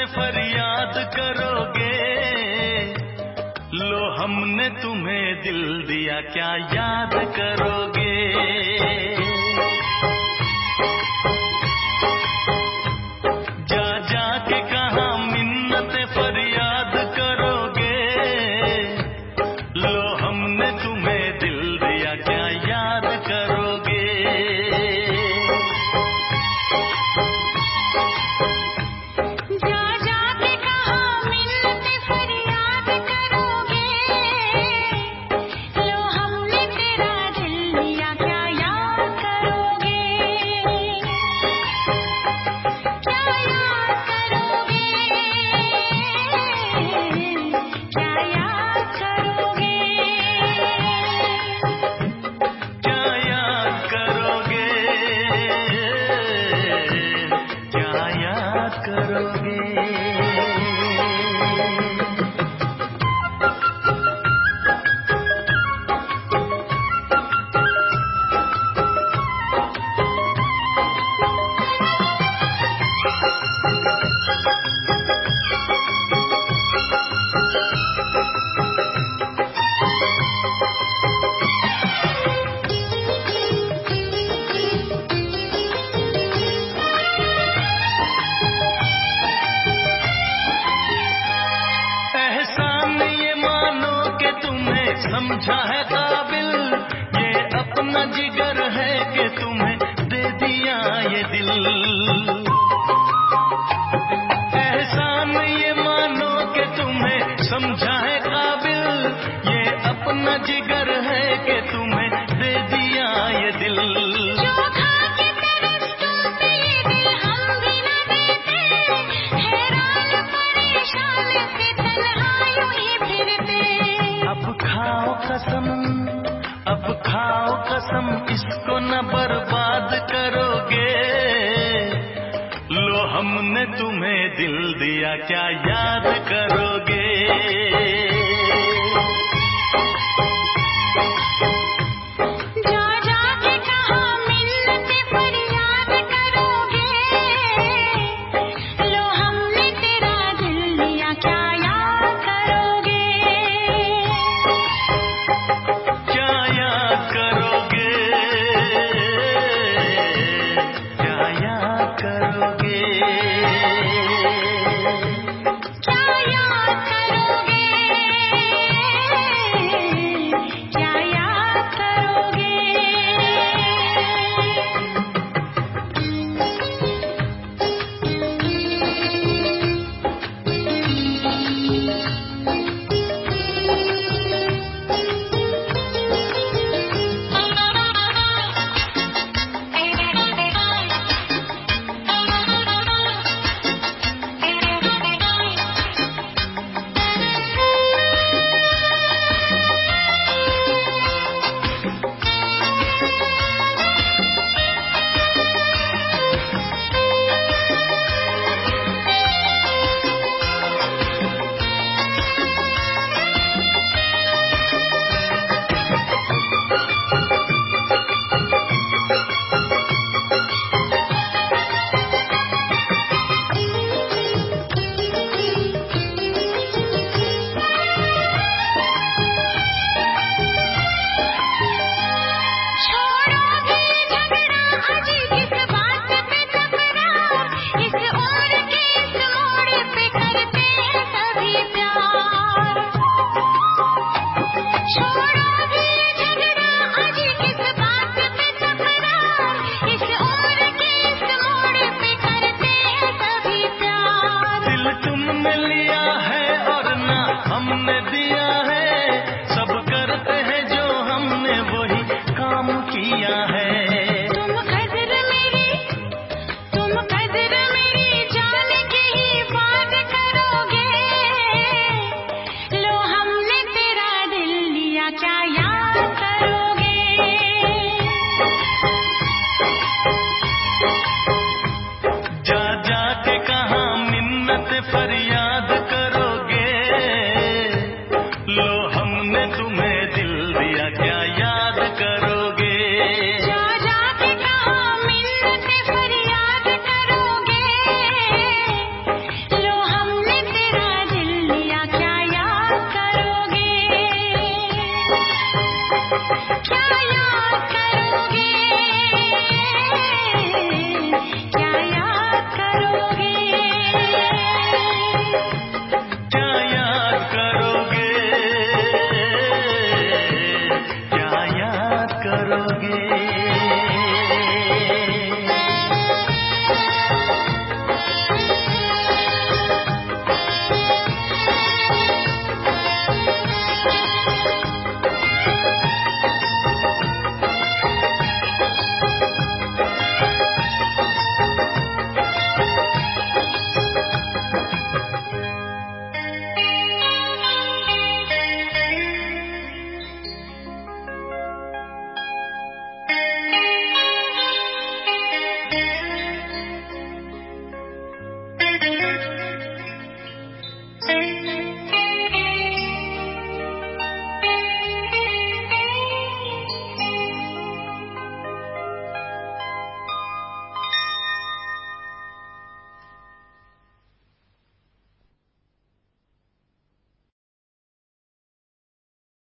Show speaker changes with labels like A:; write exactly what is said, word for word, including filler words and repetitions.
A: फरियाद करोगे। लो हमने तुम्हें दिल दिया, क्या याद करोगे। जा जा के कहाँ मिन्नतें फरियाद करोगे। लो हमने तुम्हें दिल दिया, क्या याद करोगे। समझा है काबिल, ये अपना जिगर है कि तुम्हें दे दिया ये दिल। एहसान ये मानो कि तुम्हें समझा है काबिल, ये अपना जिगर है कि तुम्हें दे दिया ये दिल। जो खा के तरसते ये दिल हम भी न देते, हैरान परेशान से तन्हा यूं ही फिरते। अब खाओ कसम, अब खाओ कसम, इसको न बर्बाद करोगे। लो हमने तुम्हें दिल दिया, क्या याद करोगे।